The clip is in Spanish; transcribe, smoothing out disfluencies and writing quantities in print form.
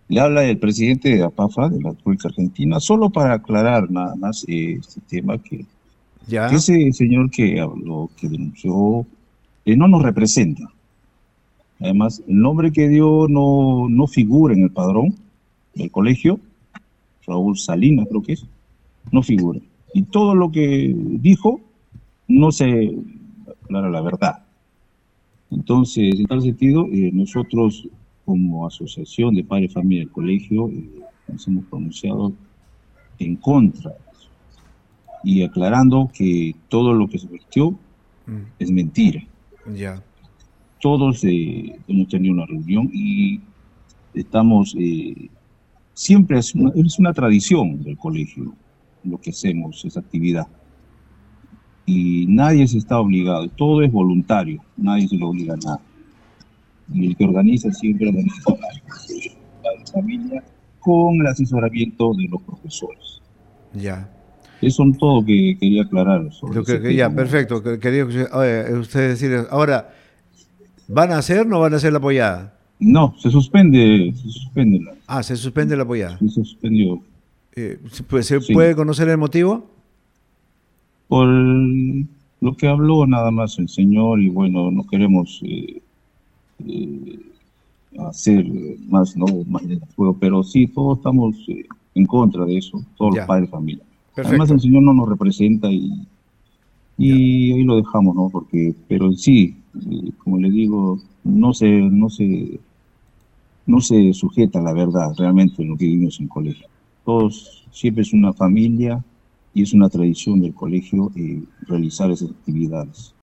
Le habla el presidente de APAFA, de la República Argentina, solo para aclarar nada más este tema que Ya, ese señor que habló, que denunció, no nos representa. Además, el nombre que dio no figura en el padrón del colegio, Raúl Salinas creo que es, no figura. Y todo lo que dijo no se aclara la verdad. Entonces, en tal sentido, nosotros como asociación de padres de familia del colegio nos hemos pronunciado en contra y aclarando que todo lo que se vertió es mentira. ya, Todos hemos tenido una reunión y estamos, siempre es una tradición del colegio lo que hacemos, esa actividad. Y nadie se está obligado, todo es voluntario, nadie se lo obliga a nada. Y el que organiza siempre organiza la familia con el asesoramiento de los profesores. ya. Eso es todo que quería aclarar sobre Lo ese que ya, tema, nada perfecto. más. Quería usted decir, ahora, ¿van a hacer o no van a hacer la apoyada? No, se suspende Ah, se suspende la apoyada. se suspendió, ¿Se sí, puede conocer el motivo? por lo que habló nada más el señor y bueno, no queremos eh, hacer más, ¿no? Más de fuego, pero sí, todos estamos en contra de eso, todos los Ya, padres de familia. Además, el perfecto. señor no nos representa Ya, y ahí lo dejamos, ¿no? Porque, pero sí, como le digo, no se sujeta a la verdad realmente en lo que vivimos en colegio. Todos, siempre es una familia y es una tradición del colegio realizar esas actividades.